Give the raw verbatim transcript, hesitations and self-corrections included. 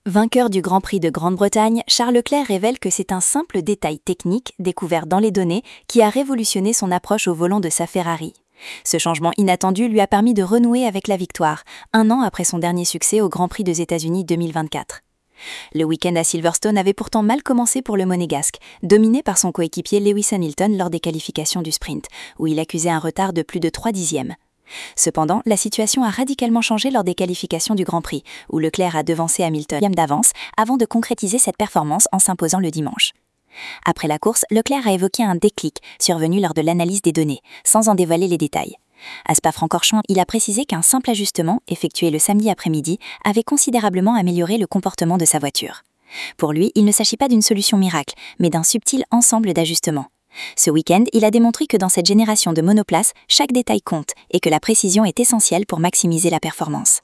Vainqueur du Grand Prix de Grande-Bretagne, Charles Leclerc révèle que c'est un simple détail technique découvert dans les données qui a révolutionné son approche au volant de sa Ferrari. Ce changement inattendu lui a permis de renouer avec la victoire, un an après son dernier succès au Grand Prix des États-Unis deux mille vingt-quatre. Le week-end à Silverstone avait pourtant mal commencé pour le Monégasque, dominé par son coéquipier Lewis Hamilton lors des qualifications du sprint, où il accusait un retard de plus de trois dixièmes. Cependant, la situation a radicalement changé lors des qualifications du Grand Prix, où Leclerc a devancé Hamilton d'avance avant de concrétiser cette performance en s'imposant le dimanche. Après la course, Leclerc a évoqué un déclic survenu lors de l'analyse des données, sans en dévoiler les détails. À Spa-Francorchamps, il a précisé qu'un simple ajustement, effectué le samedi après-midi, avait considérablement amélioré le comportement de sa voiture. Pour lui, il ne s'agit pas d'une solution miracle, mais d'un subtil ensemble d'ajustements. Ce week-end, il a démontré que dans cette génération de monoplaces, chaque détail compte et que la précision est essentielle pour maximiser la performance.